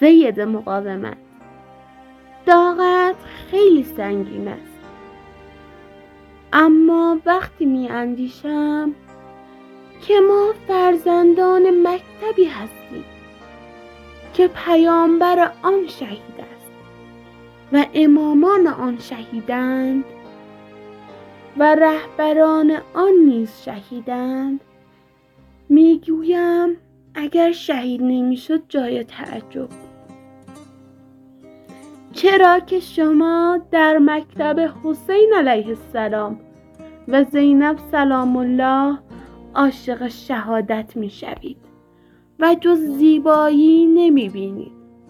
سید مقاومت: طاقت خیلی سنگین است، اما وقتی می اندیشم که ما فرزندان مکتبی هستیم که پیامبر آن شهید است و امامان آن شهیدند و رهبران آن نیز شهیدند، میگویم اگر شهید نمیشد جای تعجب. چرا که شما در مکتب حسین علیه السلام و زینب سلام الله عاشق شهادت میشوید و جز زیبایی نمیبینید.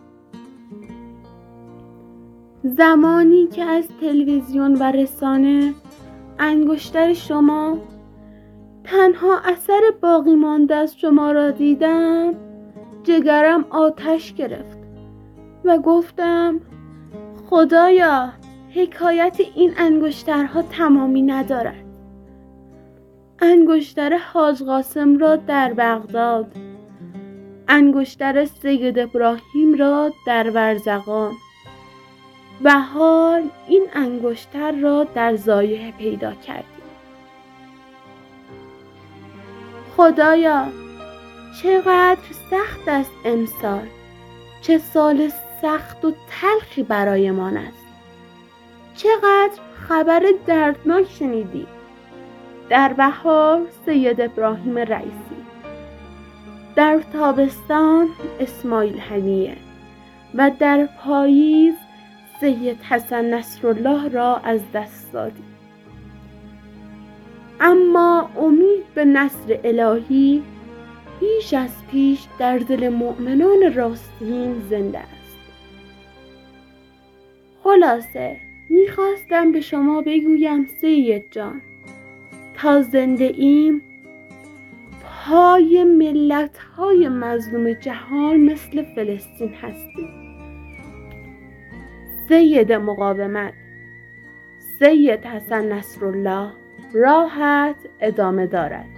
زمانی که از تلویزیون و رسانه انگشتر شما تنها اثر باقی مانده از شما را دیدم، جگرم آتش گرفت و گفتم خدایا، حکایت این انگشترها تمامی ندارد. انگشتر حاج قاسم را در بغداد، انگشتر سید ابراهیم را در ورزقان و حال این انگشتر را در ضایعه پیدا کردیم. خدایا، چقدر سخت است امسال، چه سال سخت و تلخی برایمان است. چقدر خبر دردناک شنیدی. در بهار سید ابراهیم رئیسی، در تابستان اسماعیل هنیه و در پاییز سید حسن نصرالله را از دست دادیم. اما امید به نصر الهی بیش از پیش در دل مؤمنان راستین زنده است. خلاصه میخواستم به شما بگویم سید جان، تا زنده ایم پای ملت‌های مظلوم جهان مثل فلسطین هستیم. سید مقاومت: سید حسن نصرالله راحت ادامه دارد.